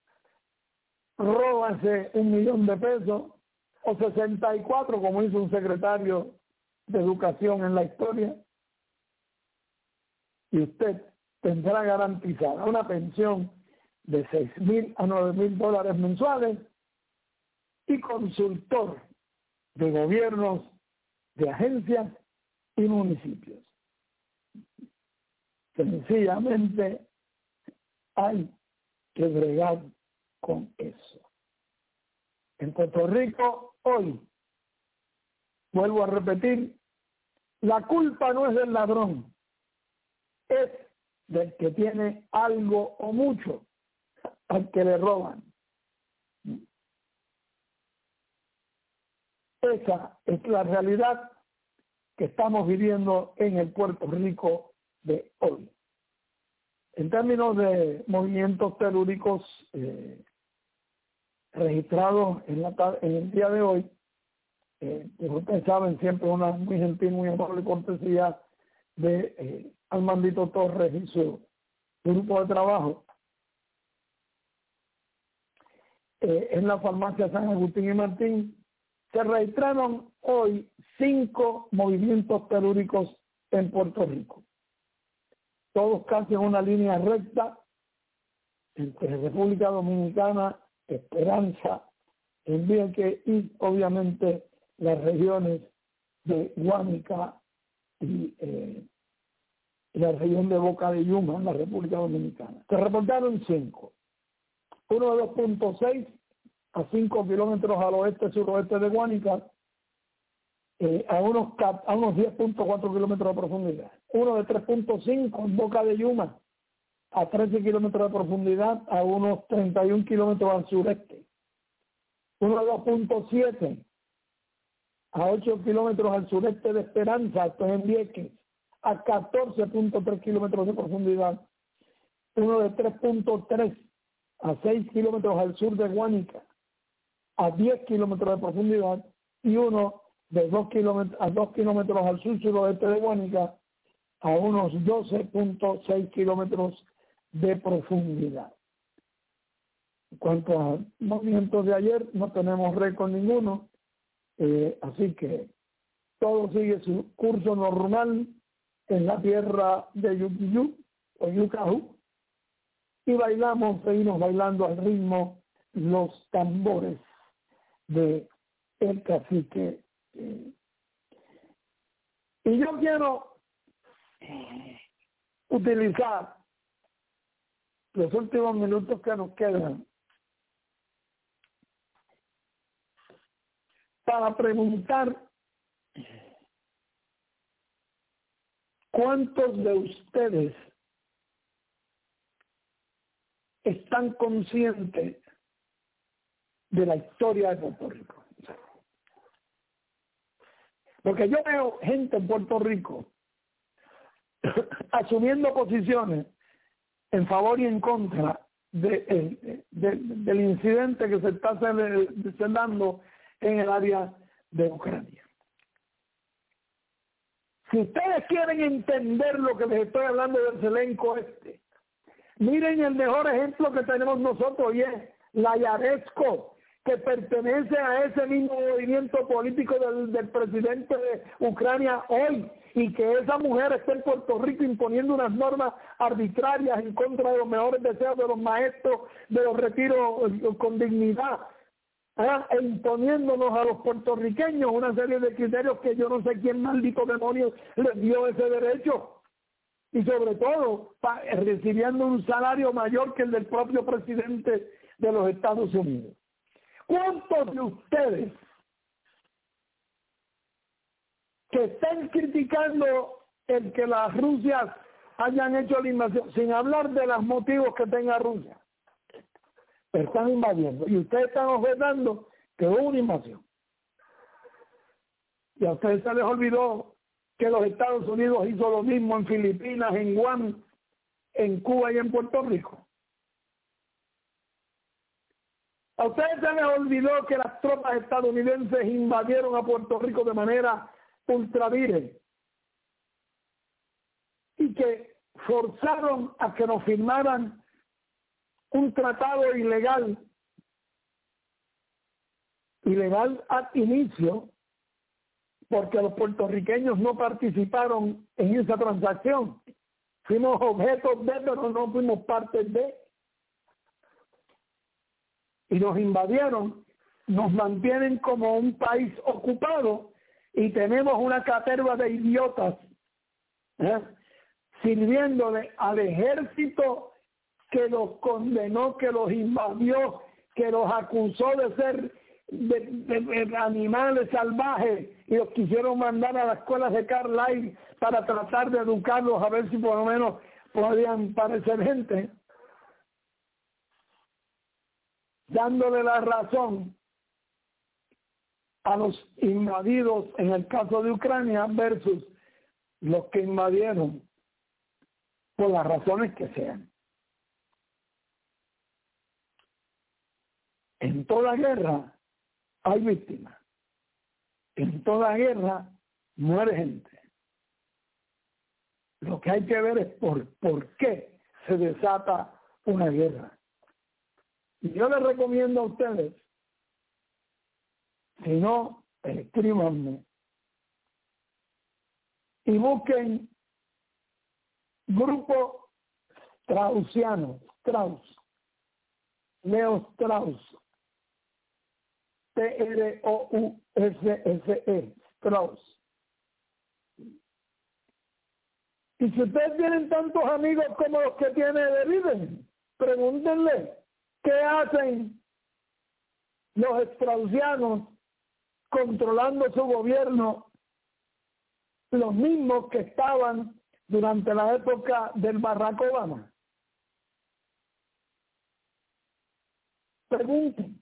róbase un millón de pesos o sesenta y cuatro, como hizo un secretario de educación en la historia, y usted tendrá garantizada una pensión de seis mil a nueve mil dólares mensuales y consultor de gobiernos, de agencias y municipios. Sencillamente hay que bregar con eso. En Puerto Rico, hoy, vuelvo a repetir, la culpa no es del ladrón, es del que tiene algo o mucho, al que le roban. Esa es la realidad que estamos viviendo en el Puerto Rico de hoy. En términos de movimientos telúricos eh, registrados en, la, en el día de hoy, eh, como ustedes saben, siempre una muy gentil, muy amable cortesía de eh, Armandito Torres y su grupo de trabajo. Eh, en la farmacia San Agustín y Martín se registraron hoy cinco movimientos telúricos en Puerto Rico. Todos casi en una línea recta entre República Dominicana, Esperanza, en Vieques y obviamente las regiones de Guánica y eh, la región de Boca de Yuma en la República Dominicana. Se reportaron cinco. Uno de dos punto seis a cinco kilómetros al oeste-suroeste de Guánica, eh, a unos, a unos diez punto cuatro kilómetros de profundidad. Uno de tres punto cinco en Boca de Yuma, a trece kilómetros de profundidad, a unos treinta y un kilómetros al sureste. Uno de dos punto siete a ocho kilómetros al sureste de Esperanza, esto es en Vieques, a catorce punto tres kilómetros de profundidad. Uno de tres punto tres a seis kilómetros al sur de Guánica, a diez kilómetros de profundidad, y uno de dos kilómetros a dos kilómetros al sur suroeste de Guánica, a unos doce punto seis kilómetros de profundidad. En cuanto a movimientos de ayer, no tenemos récord ninguno, eh, así que todo sigue su curso normal en la tierra de Yucayú o Yucajú, y bailamos, seguimos bailando al ritmo los tambores de el cacique. Eh. Y yo quiero eh, utilizar los últimos minutos que nos quedan para preguntar cuántos de ustedes están conscientes de la historia de Puerto Rico. Porque yo veo gente en Puerto Rico asumiendo posiciones en favor y en contra de, de, de, del incidente que se está dando en el área de Ucrania. Si ustedes quieren entender lo que les estoy hablando del Zelenko este, miren el mejor ejemplo que tenemos nosotros, y es la Yaresco, que pertenece a ese mismo movimiento político del, del presidente de Ucrania hoy, y que esa mujer está en Puerto Rico imponiendo unas normas arbitrarias en contra de los mejores deseos de los maestros de los retiros con dignidad, ¿eh? E imponiéndonos a los puertorriqueños una serie de criterios que yo no sé quién maldito demonio les dio ese derecho. Y sobre todo, recibiendo un salario mayor que el del propio presidente de los Estados Unidos. ¿Cuántos de ustedes que están criticando el que la Rusia hayan hecho la invasión, sin hablar de los motivos que tenga Rusia. Pero están invadiendo. Y ustedes están objetando que hubo una invasión. Y a ustedes se les olvidó que los Estados Unidos hizo lo mismo en Filipinas, en Guam, en Cuba y en Puerto Rico. A ustedes se les olvidó que las tropas estadounidenses invadieron a Puerto Rico de manera ultravire y que forzaron a que nos firmaran un tratado ilegal, ilegal al inicio, porque los puertorriqueños no participaron en esa transacción. Fuimos objetos de, pero no fuimos parte de. Y nos invadieron, nos mantienen como un país ocupado y tenemos una caterva de idiotas ¿eh? sirviéndole al ejército que los condenó, que los invadió, que los acusó de ser de, de, de animales salvajes y los quisieron mandar a las escuelas de Carlisle para tratar de educarlos a ver si por lo menos podían parecer gente, dándole la razón a los invadidos en el caso de Ucrania versus los que invadieron por las razones que sean. En toda guerra hay víctimas. En toda guerra muere gente. Lo que hay que ver es por, por qué se desata una guerra. Y yo les recomiendo a ustedes, si no, escríbanme y busquen grupo straussiano, Strauss, Leo Strauss, T R O U S S E, Strauss. Y si ustedes tienen tantos amigos como los que tiene de Biden, pregúntenle qué hacen los straussianos controlando su gobierno, los mismos que estaban durante la época del Barack Obama. Pregunten.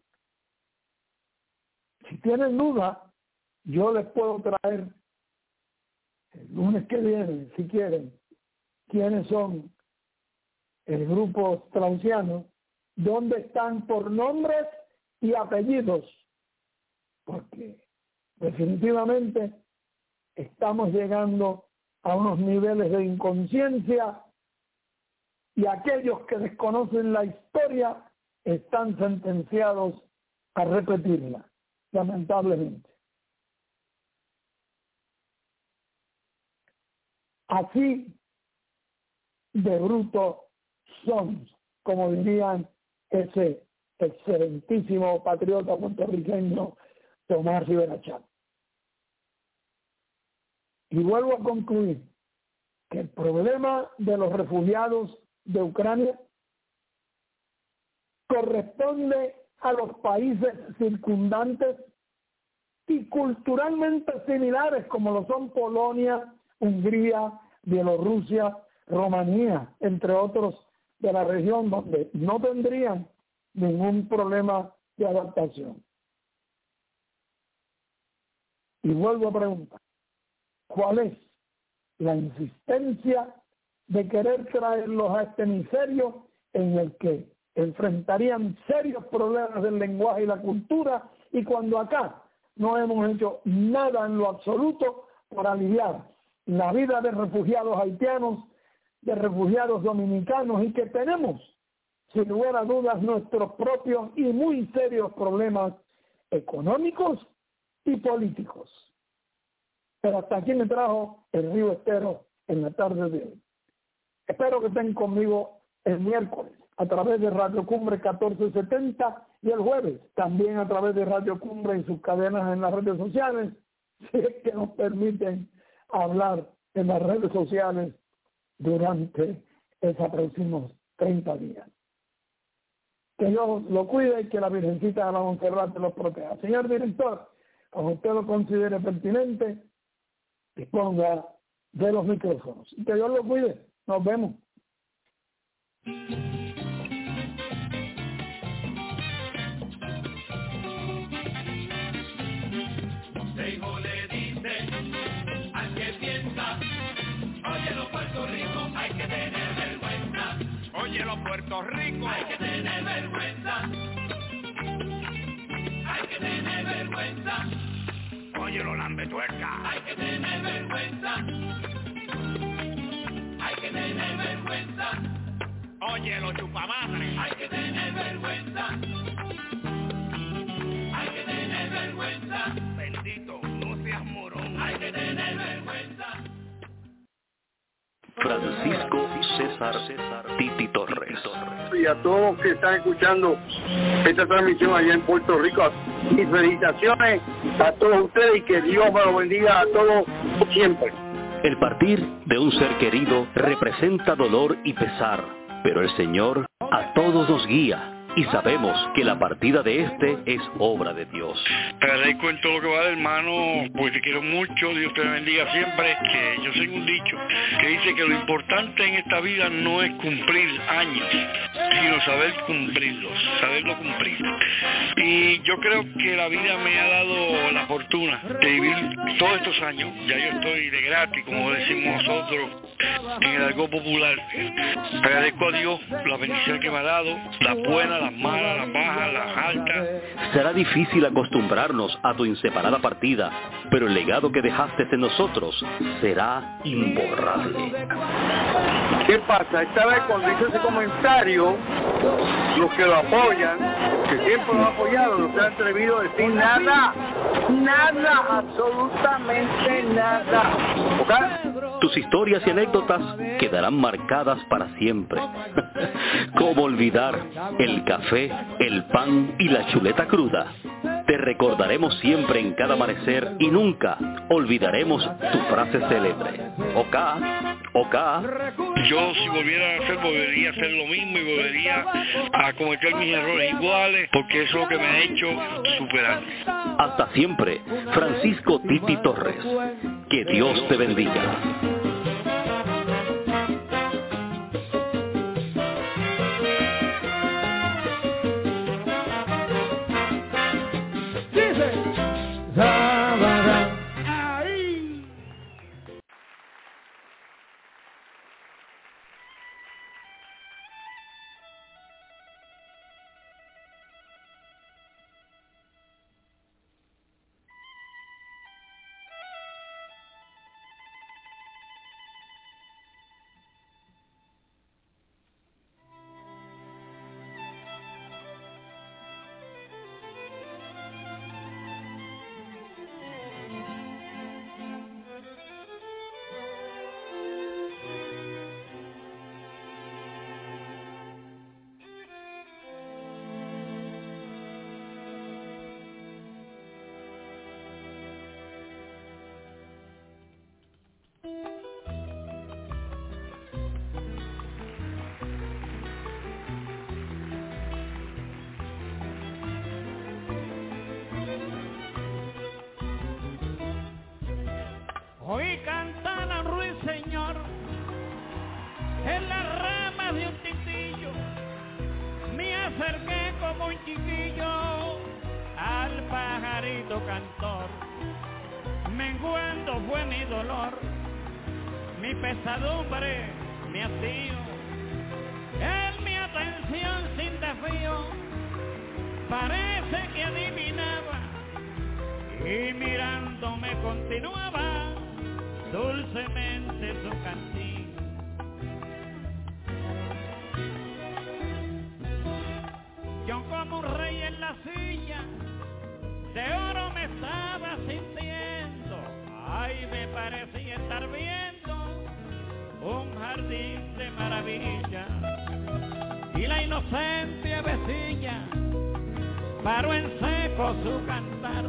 Si tienen duda, yo les puedo traer el lunes que viene, si quieren, quiénes son el grupo straussiano, dónde están por nombres y apellidos, porque definitivamente estamos llegando a unos niveles de inconsciencia y aquellos que desconocen la historia están sentenciados a repetirla, lamentablemente. Así de bruto somos, como dirían ese excelentísimo patriota puertorriqueño Tomás Rivera Chatz. Y vuelvo a concluir que el problema de los refugiados de Ucrania corresponde a los países circundantes y culturalmente similares como lo son Polonia, Hungría, Bielorrusia, Rumanía, entre otros de la región donde no tendrían ningún problema de adaptación. Y vuelvo a preguntar, ¿cuál es la insistencia de querer traerlos a este miserio en el que enfrentarían serios problemas del lenguaje y la cultura, y cuando acá no hemos hecho nada en lo absoluto por aliviar la vida de refugiados haitianos, de refugiados dominicanos, y que tenemos, sin lugar a dudas, nuestros propios y muy serios problemas económicos y políticos? Pero hasta aquí me trajo el Río Estero en la tarde de hoy. Espero que estén conmigo el miércoles a través de Radio Cumbre catorce setenta y el jueves también a través de Radio Cumbre y sus cadenas en las redes sociales, si es que nos permiten hablar en las redes sociales durante esos próximos treinta días. Que Dios lo cuide y que la Virgencita de la Monserrate los proteja. Señor director, como usted lo considere pertinente, disponga de los micrófonos. Y que Dios lo cuide. Nos vemos. Montejo le dice al que piensa, oye los Puerto Rico, hay que tener vergüenza. Oye los Puerto Rico, hay que tener vergüenza. Hay que tener vergüenza. Oye los lambetuerca, hay que tener vergüenza. Hay que tener vergüenza. Oye los chupamadres, hay que tener vergüenza. Hay que tener vergüenza. Bendito, no seas morón. Hay que tener vergüenza. Francisco César César Titi Torres. Y a todos que están escuchando esta transmisión allá en Puerto Rico, mis felicitaciones a todos ustedes y que Dios me lo bendiga a todos siempre. El partir de un ser querido representa dolor y pesar, pero el Señor a todos nos guía y sabemos que la partida de este es obra de Dios. Te agradezco en todo lo que va, hermano, porque te quiero mucho, Dios te bendiga siempre, que yo soy un dicho que dice que lo importante en esta vida no es cumplir años, sino saber cumplirlos, saberlo cumplir. Y yo creo que la vida me ha dado la fortuna de vivir todos estos años, ya yo estoy de gratis, como decimos nosotros, en el argot popular. Te agradezco a Dios la bendición que me ha dado, la buena, las malas, las bajas, las altas. Será difícil acostumbrarnos a tu inseparada partida, pero el legado que dejaste en nosotros será imborrable. ¿Qué pasa? Esta vez cuando hice ese comentario, los que lo apoyan, que siempre lo han apoyado, no se han atrevido a decir nada, nada, absolutamente nada. ¿Okay? Tus historias y anécdotas quedarán marcadas para siempre. ¿Cómo olvidar el café, el pan y la chuleta cruda? Te recordaremos siempre en cada amanecer y nunca olvidaremos tu frase célebre. Oka, Oka. Yo si volviera a hacer, volvería a hacer lo mismo y volvería a cometer mis errores iguales, porque eso es lo que me ha hecho superar. Hasta siempre, Francisco Titi Torres. Que Dios te bendiga. Oí cantar a Ruiseñor en las ramas de un titillo, me acerqué como un chiquillo al pajarito cantor, menguando fue mi dolor, mi pesadumbre me hastío, en mi atención sin desvío, parece que adivinaba, y mirándome continuaba dulcemente su canción. Yo como un rey en la silla de oro me estaba sintiendo, ay, me parecía estar viendo un jardín de maravilla, y la inocente avecilla paró en seco su cantar,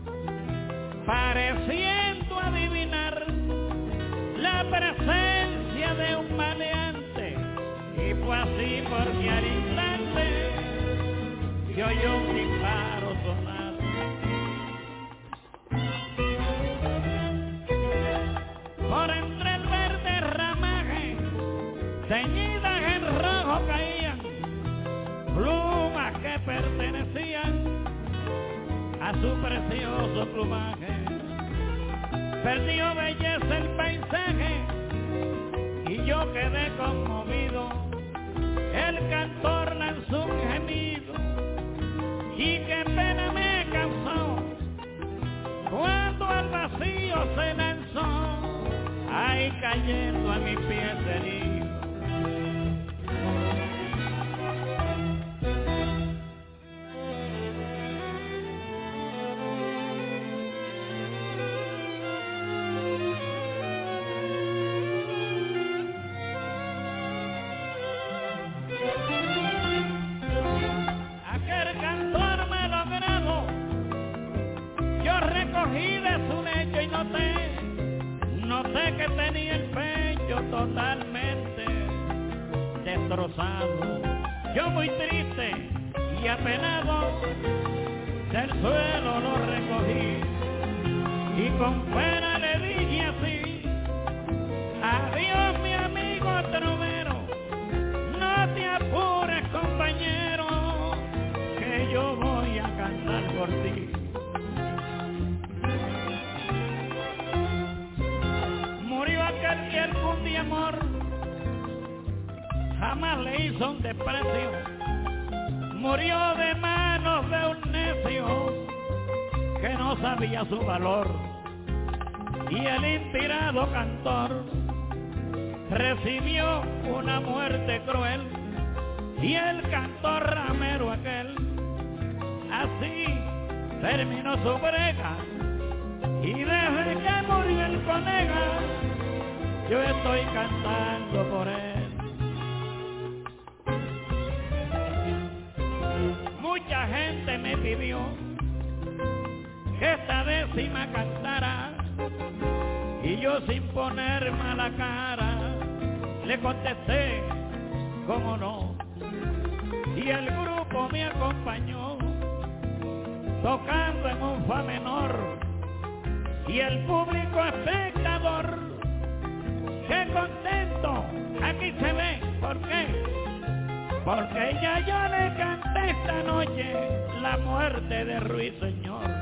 pareciendo adivinar la presencia de un maleante, y fue así porque al instante yo oyó un disparo sonar. Por entre el verde ramaje follaje en rojo caían plumas que pertenecían a su precioso plumaje. Perdió belleza el paisaje y yo quedé conmovido. El cantor lanzó un gemido y qué pena me causó cuando al vacío se lanzó, ahí cayendo a mis pies herido. Noté que tenía el pecho totalmente destrozado. Yo muy triste y apenado del suelo lo recogí y con pena le dije así: adiós mi amigo trovero, no te apures compañero, que yo voy a cantar por ti. Y el de amor jamás le hizo un desprecio, murió de manos de un necio que no sabía su valor. Y el inspirado cantor recibió una muerte cruel, y el cantor ramero aquel así terminó su brega. Y desde que murió el colega yo estoy cantando por él. Mucha gente me pidió que esta décima cantara y yo sin poner mala cara le contesté, cómo no. Y el grupo me acompañó tocando en un fa menor y el público espectador, qué contento aquí se ve. ¿Por qué? Porque ya yo le canté esta noche la muerte de Ruiseñor.